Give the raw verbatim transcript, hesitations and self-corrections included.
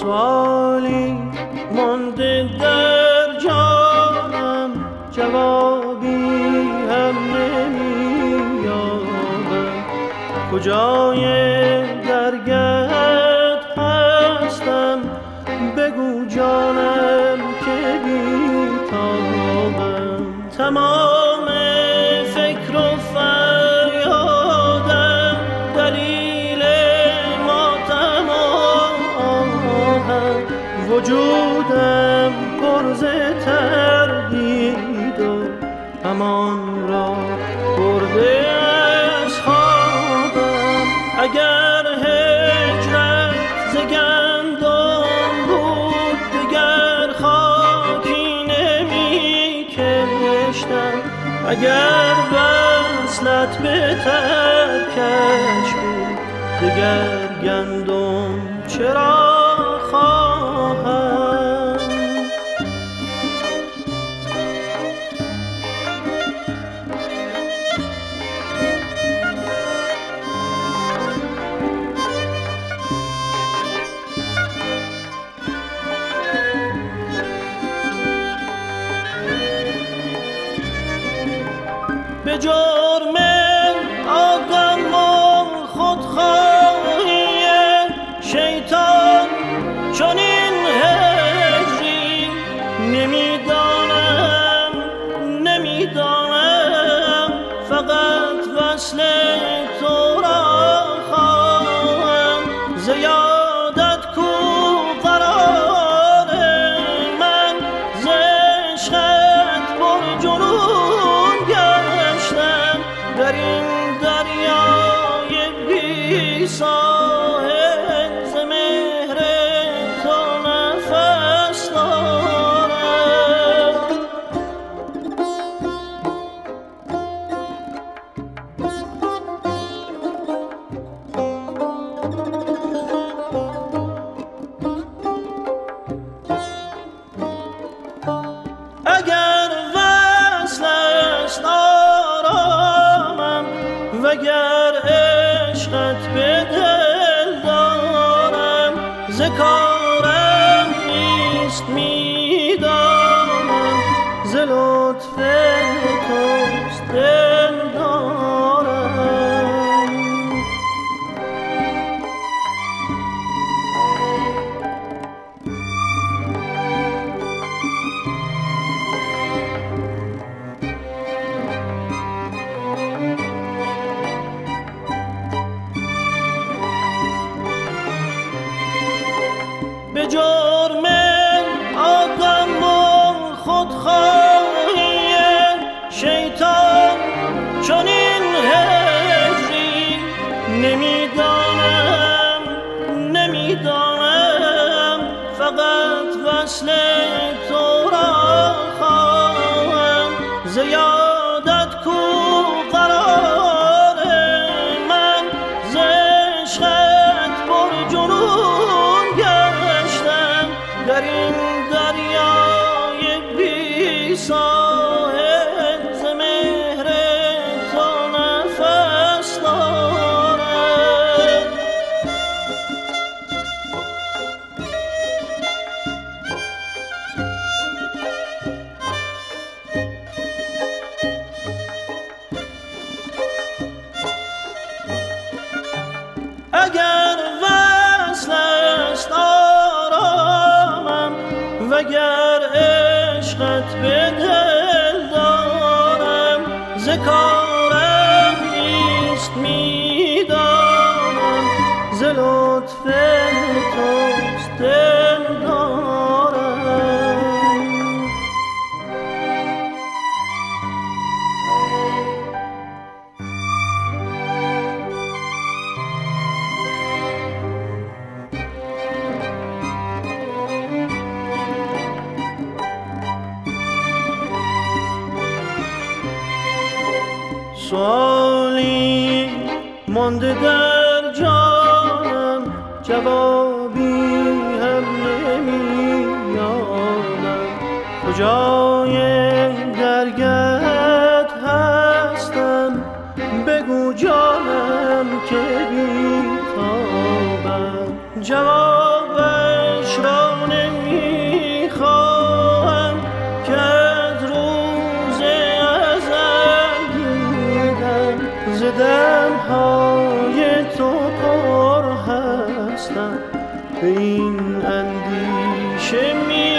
سوالی مانده در جانم، جوابی هم نمی‌یابم. کجای درگهت هستم، بگو جانم که بی‌تابم. تمام فکر و فریادم دلیل ماتم آهم، وجودم پر ز تردید و امان را برده از خوابم. اگر هجرت ز گندم بود، دگر خاکی نمی کشتم. اگر وصلت به ترکش بود، دگر گندم چرا خواهم. به جرم آدم و خودخواهی شیطان چنین هجری، نمیدانم نمیدانم فقط وصل تو را خواهم. زیادت کو قرار من، ز عشقت پر جنون گشتم. در این دریای بی ساحل، ز مهر تو نفس دارم. اگر وصل است آرامم، وگر عشقت به دل دارم. ز کارم نیست میدانم، ز لطف توست دل دارم. به جرم آدم و خودخواهی شیطان چنین هجری، نمیدانم نمیدانم فقط وصل تو را خواهم. زیادت کو قرار من، ز عشقت پر جنون گشتم. در این دریای بی ساحل، ز مهر تو نفس دارم. اگر وصل است آرامم، وگر عشقت به دل دارم. ز کارم نیست میدانم، ز لطف توست دل دارم. سوالی مانده در جانم، جوابی هم نمی‌یابم. کجای درگهت هستم، بگو جانم که بی‌تابم. جوابش قدم های تو پر هستم، به این اندیشه می